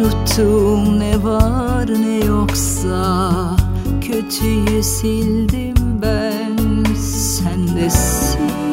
Unuttuğum ne var ne yoksa kötüyü sildim ben, sendesin.